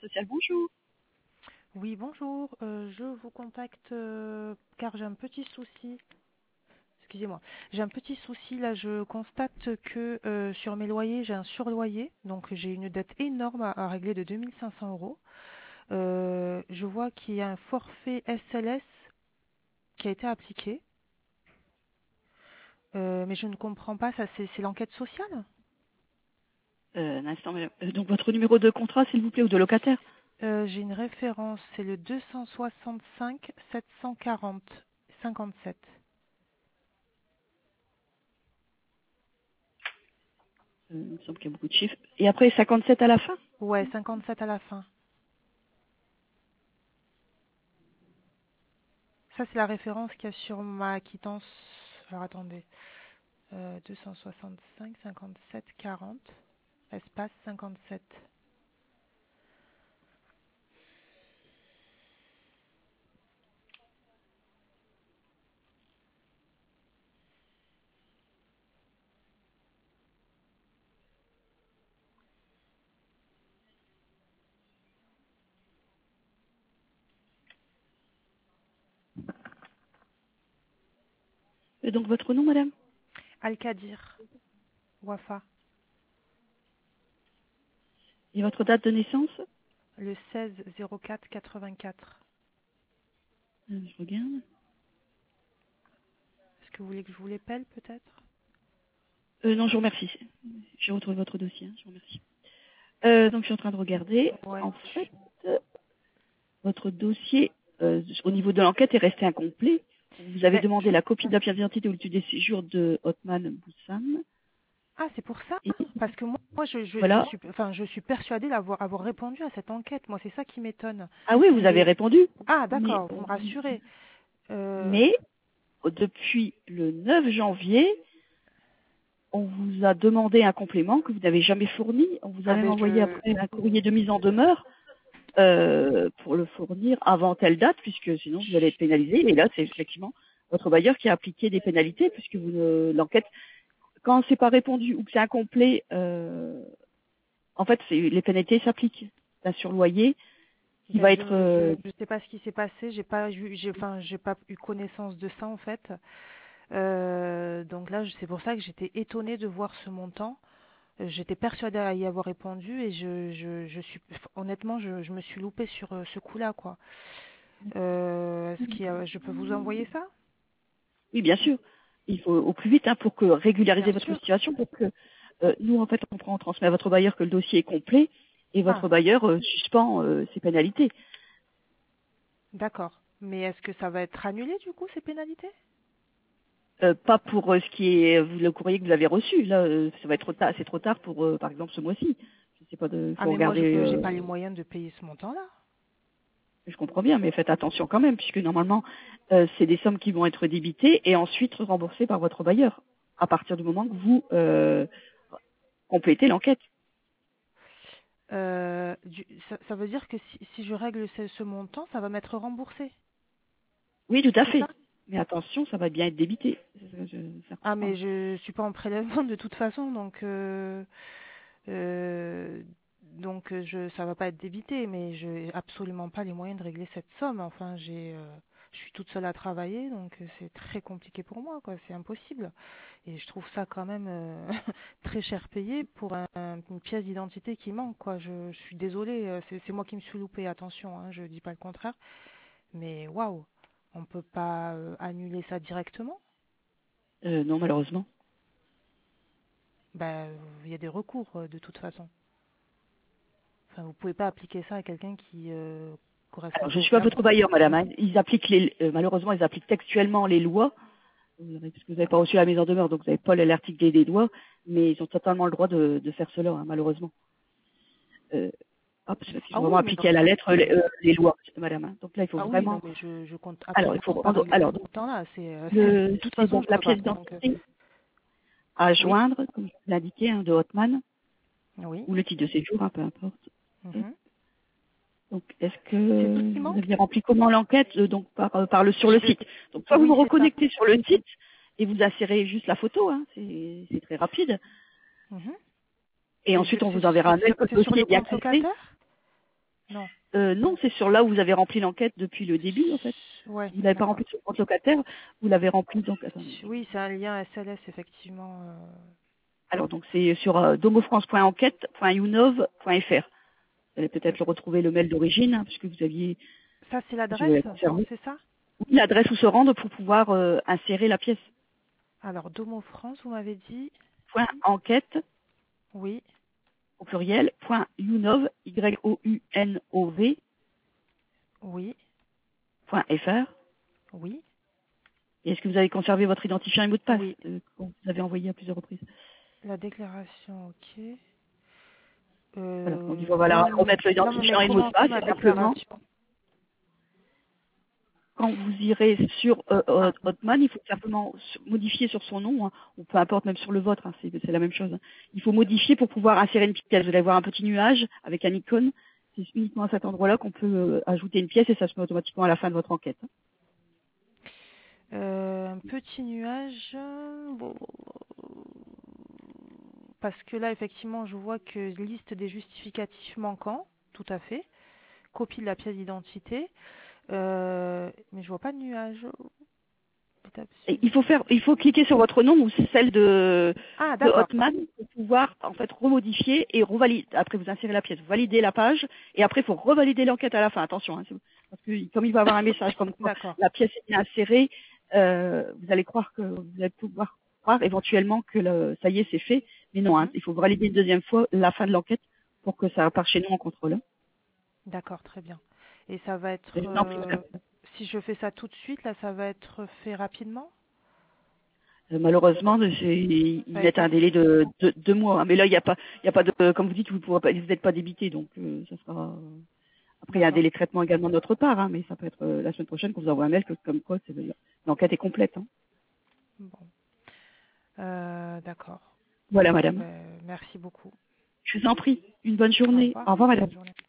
social, bonjour. Oui, bonjour. Je vous contacte car j'ai un petit souci. Excusez-moi. J'ai un petit souci là. Je constate que sur mes loyers, j'ai un surloyer. Donc j'ai une dette énorme à régler de 2500 euros. Je vois qu'il y a un forfait SLS qui a été appliqué. Mais je ne comprends pas. Ça, c'est l'enquête sociale? Un instant, madame. Donc votre numéro de contrat, s'il vous plaît, ou de locataire? J'ai une référence. C'est le 265 740 57. Il me semble qu'il y a beaucoup de chiffres. Et après 57 à la fin? Ouais, 57 à la fin. Ça, c'est la référence qu'il y a sur ma quittance. Alors, attendez. 265 57 40, espace 57. Donc votre nom, madame? Al-Kadir, Wafa, Et votre date de naissance? le 16 04 84. Je regarde. Est-ce que vous voulez que je vous l'épelle peut-être? Non, je vous remercie. J'ai retrouvé votre dossier, hein, je vous remercie. Donc je suis en train de regarder. Ouais. En fait, votre dossier, au niveau de l'enquête, est resté incomplet. Vous avez Ben, demandé la copie de la pièce d'identité ou l'étude des séjours de Hotman Boussam. ah, c'est pour ça? Et Parce que moi voilà. je suis persuadée avoir répondu à cette enquête. Moi, c'est ça qui m'étonne. Ah oui, vous avez C'est... répondu. Ah, Mais, d'accord, vous me rassurez. Euh, mais depuis le 9 janvier, on vous a demandé un complément que vous n'avez jamais fourni. On vous a ah, même ben, envoyé après un courrier de mise en demeure pour le fournir avant telle date, puisque sinon vous allez être pénalisé. Et là, c'est effectivement votre bailleur qui a appliqué des pénalités, puisque l'enquête, quand c'est pas répondu ou que c'est incomplet, en fait, les pénalités s'appliquent. C'est un surloyer qui Ben, va être... je sais pas ce qui s'est passé, j'ai pas eu connaissance de ça en fait. Donc là, c'est pour ça que j'étais étonnée de voir ce montant. J'étais persuadée à y avoir répondu et je suis honnêtement, je me suis loupée sur ce coup-là quoi. Je peux vous envoyer ça? Oui, bien sûr. Il faut au plus vite, hein, pour que Bien régulariser votre sûr. situation, pour que nous, en fait, on transmet à votre bailleur que le dossier est complet et Ah, votre bailleur suspend ses pénalités. d'accord. Mais est-ce que ça va être annulé du coup ces pénalités? Pas pour ce qui est le courrier que vous avez reçu. Là, ça va être trop tard. C'est trop tard pour, par exemple, ce mois-ci. Je sais pas. Ah Faut mais moi regarder. j'ai pas les moyens de payer ce montant-là. Je comprends bien, mais faites attention quand même, puisque normalement, c'est des sommes qui vont être débitées et ensuite remboursées par votre bailleur à partir du moment que vous complétez l'enquête. Ça veut dire que si je règle ce montant, ça va m'être remboursé. Oui, tout à C'est fait. ça? Mais attention, ça va bien être débité. Ah Certainement. mais je suis pas en prélèvement de toute façon, ça va pas être débité, mais je n'ai absolument pas les moyens de régler cette somme. Enfin, je suis toute seule à travailler, donc c'est très compliqué pour moi, quoi. C'est impossible. Et je trouve ça quand même très cher payé pour une pièce d'identité qui manque, quoi. Je suis désolée, c'est moi qui me suis loupée. Attention, hein, je dis pas le contraire, mais waouh, on peut pas annuler ça directement. Non, malheureusement. Ben, il y a des recours de toute façon. Enfin, vous pouvez pas appliquer ça à quelqu'un qui correspond Alors, pas je aux suis pas critères. votre bailleur, madame, hein. Ils appliquent malheureusement, ils appliquent textuellement les lois. Parce que vous n'avez pas reçu la mise en demeure, donc vous n'avez pas l'article des lois, mais ils ont totalement le droit de faire cela, hein, malheureusement. Parce qu'ils Ah ont vraiment oui, mais dans appliqué à la lettre les lois, madame, hein. Donc là, il faut ah oui, non, vraiment... mais je compte Alors, il absolument faut pas rendre... régler Alors, ce montant-là. De toute c'est façon, donc je la peux pas. pièce Donc, d'identité à oui, joindre, comme je vous l'ai indiqué, hein, de Hotman, oui. ou le titre de séjour, hein, peu importe. Mhm. Donc, est-ce C'est tout ce que qui vous manque? aviez rempli comment l'enquête donc sur le site? Donc, soit vous Oui, vous c'est ça. reconnectez sur le site et vous insérez juste la photo, hein, c'est très rapide. Mhm. Et ensuite, on vous enverra un mail que le C'est sur dossier le est bien compte complet. locataire? Non. Non, c'est sur là où vous avez rempli l'enquête depuis le début, en fait. Ouais, Vous l'avez pas d'accord. rempli sur le compte locataire, vous l'avez rempli donc. Attendez. Oui, c'est un lien SLS, effectivement. Alors donc c'est sur domofrance.enquête.unov.fr. Vous allez peut-être le retrouver le mail d'origine, hein, puisque vous aviez, Ça, c'est si vous l'avez l'adresse, conservé, c'est ça? l'adresse où se rendre pour pouvoir insérer la pièce. Alors, Domo France, vous m'avez dit? Point enquête Oui, au pluriel, point unov, YOUNOV, oui, point FR. oui, Et est-ce que vous avez conservé votre identifiant et mot de passe oui. qu'on vous avez envoyé à plusieurs reprises? La déclaration, ok. Voilà, donc il faut voilà, remettre Non, mais l'identifiant et le mot de comment ça, passe, ma et simplement, déclaration? quand vous irez sur Ah, Hotman, il faut simplement modifier sur son nom, hein, ou peu importe, même sur le vôtre, hein, c'est la même chose. Hein. Il faut modifier pour pouvoir insérer une pièce. Vous allez voir un petit nuage avec un icône. C'est uniquement à cet endroit-là qu'on peut ajouter une pièce et ça se met automatiquement à la fin de votre enquête. Hein. un petit nuage. Bon, parce que là, effectivement, je vois que liste des justificatifs manquants, tout à fait. Copie de la pièce d'identité. Mais je vois pas de nuage. Étape Et suivante. il faut cliquer sur votre nom ou celle Ah, de d'accord. Hotman pour pouvoir en fait remodifier et revalider. Après vous insérez la pièce, vous validez la page et après il faut revalider l'enquête à la fin. Attention, hein, parce que comme il va y avoir un message comme quoi D'accord. la pièce est bien insérée, vous allez vous allez pouvoir croire éventuellement que ça y est c'est fait, mais non, hein, Mhm. il faut valider une deuxième fois la fin de l'enquête pour que ça parte chez nous en contrôle. Hein. D'accord, très bien. Et ça va Je être, vous en prie, madame. si je fais ça tout de suite, là, ça va être fait rapidement? Malheureusement, ils Ça va mettent être un délai de 2 mois. Hein. Mais là, il y a pas de, comme vous dites, vous n'êtes pas débité, donc ça sera. Après, il y a un D'accord. délai de traitement également de notre part, hein, mais ça peut être la semaine prochaine qu'on vous envoie un mail comme quoi l'enquête est complète. Hein. Bon. D'accord. Voilà, Bon, madame. ben, merci beaucoup. Je vous en prie. Une bonne Au journée. revoir. Au revoir, madame. Bonne journée.